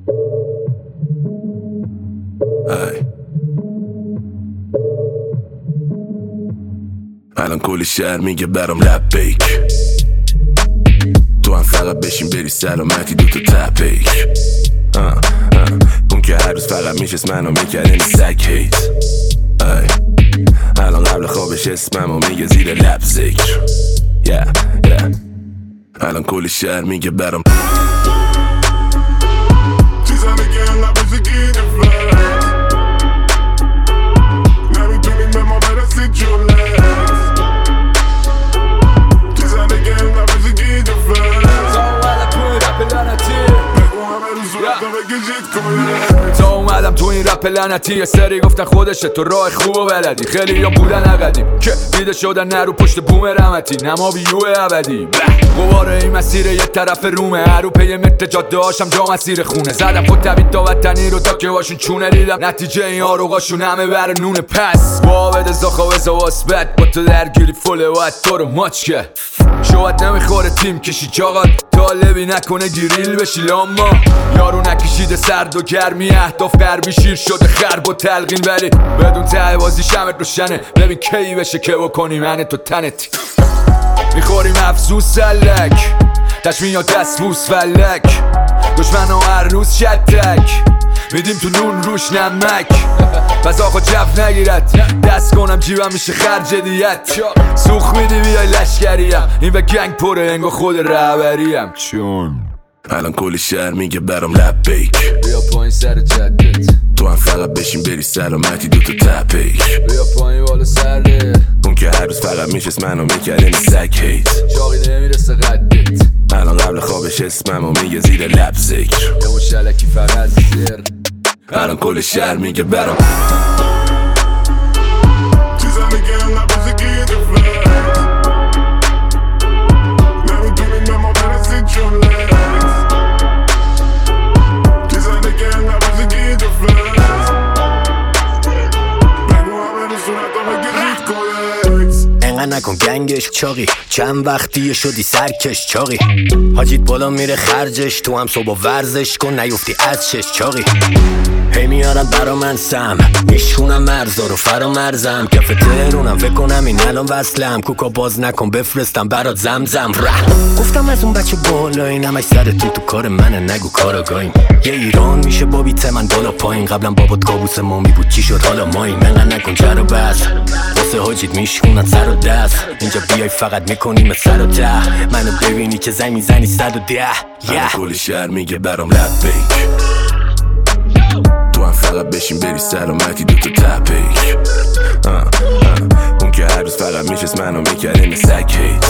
الان کل شهر میگه برام لب بیک، تو هم فقط بشین بری سلامتی دوتا تپیک. اون که هر روز فقط میشست منو میکرد این سگ هیت. الان قبل خوابش اسممو میگه زیر لب ذکر. الان کل شهر میگه برام تا اومدم تو این رپ لعنتی یه سری گفتن خودشه تو راه خوب و بلدی. خیلی یا بودن عقدیم که دیده شدن نرو پشت بوم رحمتی نما بیو ابدی. قواره این مسیر یه طرف رومه، هرو پی متر جاده هاشم جا مسیر خونه. زدم خود تبید تا وطنی رو تا که باشون چونه دیدم نتیجه این آروغاشون همه بر نونه. پس بابد زاخوز و واسبت با تو درگیری فله و تو رو ماچ که شوات نمیخوره تیم کشی چاقات طالبی نکنه گریل بشی لاما. یارو نکشیده سرد و گرمی اهداف قربی شیر شده خرب و تلقین ولی بدون ته بازی شمت روشنه. ببین کی بشه که بکنی من تو تنت میخوریم افزوز سلک تشمین یا دستبوس فلک دشمن ها هر روز شتک میدیم تو نون روش نمک. پس آقا جف نگیرد دست کنم جیبم میشه خرج دیت. سوخ میدی بیای لشکریم این به گنگ پره انگا خود رهبریم. چون الان کل شهر میگه برام لب بیک، بیا پایین سر جدت تو هم فقط بشین بری سلامتی دوتا تپیک. بیا پایین بالا سره اون که هر روز فقط میشست منو میکرد این سگ هیت. جاقی نمیرسه قدت الان قبل خوابش اسممو میگه زیر لب ذکر. یه مشلکی فقط زیر الان کل شهر میگه برام نکن گنگش چاقی چند وقتیه شدی سرکش چاقی. حاجیت بالا میره خرجش تو هم صبح ورزش کن نیفتی از شش چاقی. هی میارن برا من سم میشونم مرزا رو فرامرزم کف تهرونم فکر کنم این الان وصلم. کوکا باز نکن بفرستم برات زمزم گفتم از اون بچه بالا این همش سر تو کار منه نگو کاراگاهیم. یه ایران میشه با بیت من بالا پایین قبلا بابات کابوس مامی بود چی شد حالا ماییم. منقدر نکن جر و بس واسه حاجیت میشونن سر و دست اینجا بیای فقط میکنیم سر و ده. منو ببینی که زنگ میزنی 110. کل شهر میگه برام لب بیک، تو هم فقط بشین بری سلامتی دوتا تپیک. اون که هر روز فقط میشست منو میکرد این سگ هیت.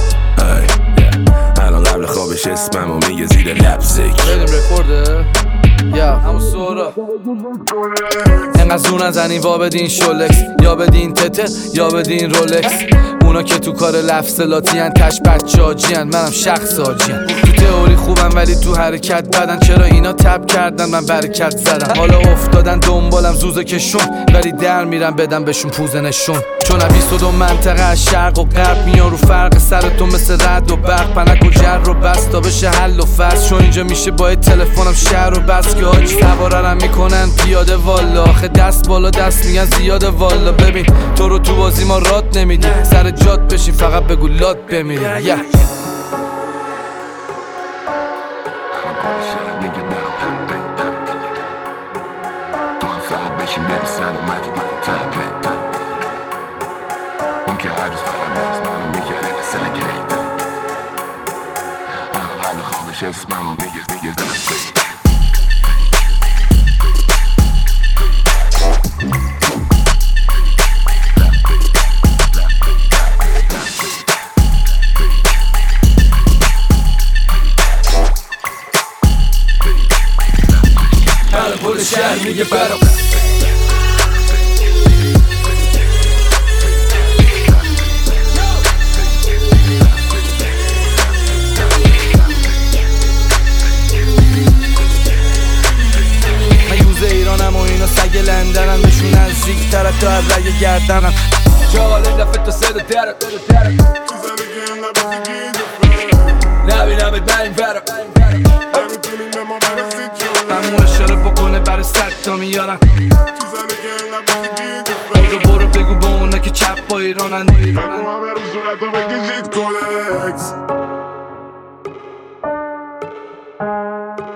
الان قبل خوابش اسممو میگه زیر لب ذکر. بریم رکورده همون سورا انقدر زور نزنین وا بدین شولکس یا بدین تته یا بدین رولکس. اونا که تو کار لفظلاتی هن تش بچاجی هن منم شخص آجی هن. تو تئوری خوبم ولی تو حرکت بدن چرا اینا تب کردن من برکت زدم. حالا افتادن دنبالم زوزه کشون ولی در میرم بدم بهشون پوزه نشون. چون 22 منطقه از شرق و غرب میان رو فرق سرتون مثل رد و برق. پنک و جر رو بس تا بشه حل و فصل چون اینجا میشه با تلفنم شهر رو بس که آجی سواررم میکنن پیاده والا. آخه دست بالا دست میگن زیاده والا. ببین تو رو تو بازی ما رات نمیدی سر جات بشین فقط بگو لات بمیری. کل شهر میگه برام ایرانم و اینا سگ لندنم بهشون نزدیک تر تا رگ گردنم. جاقال این دفعه تا سه درک نبینمت من این برم همون تا میارن برو بگو به اونا که چپ با ایرانن همه رو صورتو بکشید کلکس